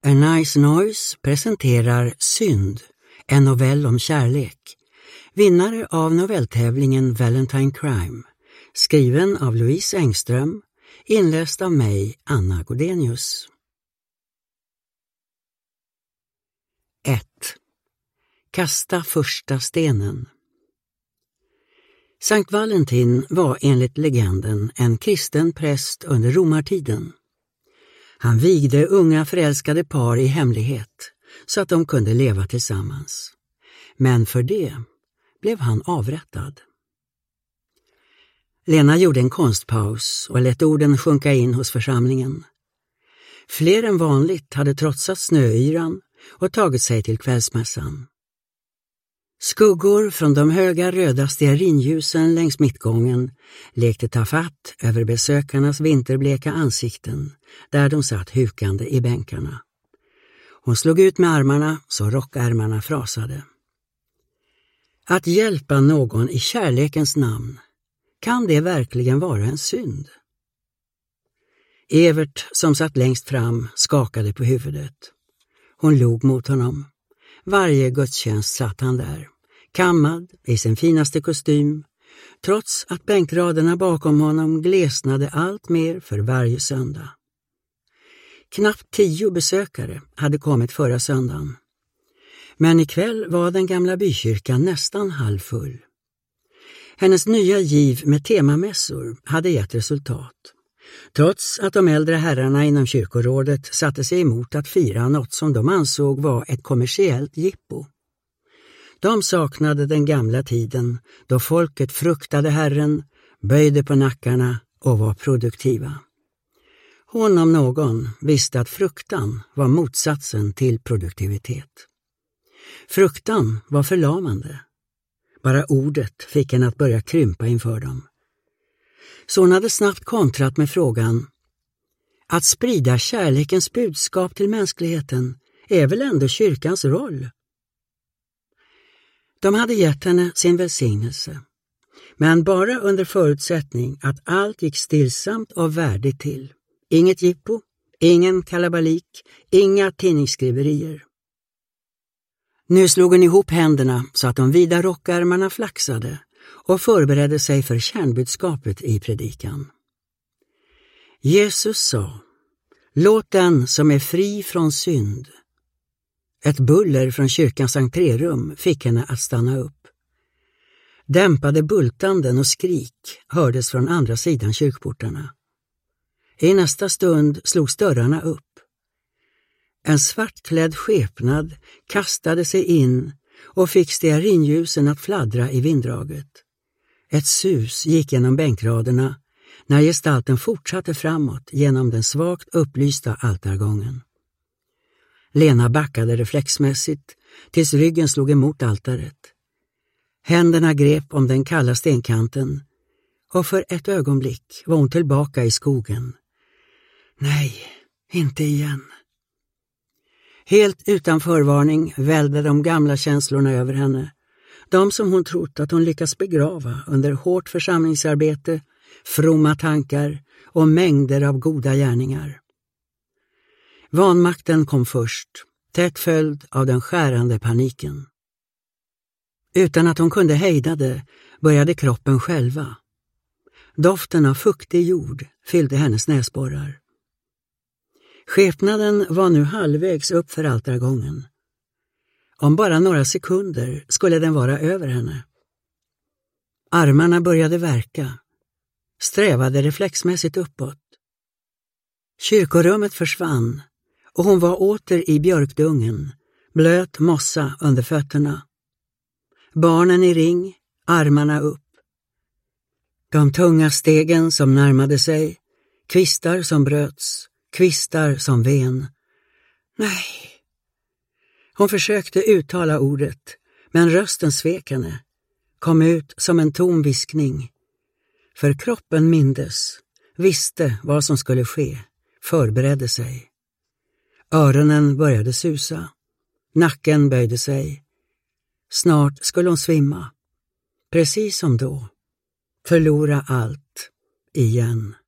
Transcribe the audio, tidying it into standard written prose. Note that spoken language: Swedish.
A Nice Noise presenterar Synd, en novell om kärlek. Vinnare av novelltävlingen Valentine Crime. Skriven av Louise Engström. Inläst av mig, Anna Godenius. 1. Kasta första stenen. Sankt Valentin var enligt legenden en kristen präst under romartiden. Han vigde unga förälskade par i hemlighet så att de kunde leva tillsammans. Men för det blev han avrättad. Lena gjorde en konstpaus och lät orden sjunka in hos församlingen. Fler än vanligt hade trotsat snöyran och tagit sig till kvällsmässan. Skuggor från de höga röda stearinljusen längs mittgången lekte tafatt över besökarnas vinterbleka ansikten där de satt hukande i bänkarna. Hon slog ut med armarna så rockärmarna frasade. Att hjälpa någon i kärlekens namn, kan det verkligen vara en synd? Evert, som satt längst fram, skakade på huvudet. Hon log mot honom. Varje gudstjänst satt han där, kammad i sin finaste kostym, trots att bänkraderna bakom honom glesnade allt mer för varje söndag. Knappt 10 besökare hade kommit förra söndagen. Men ikväll var den gamla bykyrkan nästan halvfull. Hennes nya giv med temamässor hade gett resultat. Trots att de äldre herrarna inom kyrkorådet satte sig emot att fira något som de ansåg var ett kommersiellt jippo. De saknade den gamla tiden då folket fruktade Herren, böjde på nackarna och var produktiva. Hon om någon visste att fruktan var motsatsen till produktivitet. Fruktan var förlamande. Bara ordet fick en att börja krympa inför dem. Så hon hade snabbt kontrat med frågan: att sprida kärlekens budskap till mänskligheten är väl ändå kyrkans roll? De hade gett henne sin välsignelse, men bara under förutsättning att allt gick stillsamt och värdigt till. Inget jippo, ingen kalabalik, inga tidningsskriverier. Nu slog hon ihop händerna så att de vida rockärmarna flaxade och förberedde sig för kärnbudskapet i predikan. Jesus sa: låt den som är fri från synd. Ett buller från kyrkans entrérum fick henne att stanna upp. Dämpade bultanden och skrik hördes från andra sidan kyrkportarna. I nästa stund slogs dörrarna upp. En svartklädd skepnad kastade sig in och fick stearinljusen att fladdra i vinddraget. Ett sus gick genom bänkraderna när gestalten fortsatte framåt genom den svagt upplysta altargången. Lena backade reflexmässigt tills ryggen slog emot altaret. Händerna grep om den kalla stenkanten och för ett ögonblick var hon tillbaka i skogen. Nej, inte igen. Helt utan förvarning välde de gamla känslorna över henne. De som hon trott att hon lyckas begrava under hårt församlingsarbete, fromma tankar och mängder av goda gärningar. Vanmakten kom först, tätt följd av den skärande paniken. Utan att hon kunde hejda det började kroppen själva. Doften av fuktig jord fyllde hennes näsborrar. Skepnaden var nu halvvägs upp för altargången. Om bara några sekunder skulle den vara över henne. Armarna började värka, strävade reflexmässigt uppåt. Kyrkorummet försvann och hon var åter i björkdungen, blöt mossa under fötterna. Barnen i ring, armarna upp. De tunga stegen som närmade sig, kvistar som bröts, kvistar som ven. Nej. Hon försökte uttala ordet, men rösten svek henne, kom ut som en tom viskning. För kroppen mindes, visste vad som skulle ske, förberedde sig. Öronen började susa, nacken böjde sig. Snart skulle hon svimma, precis som då, förlora allt igen.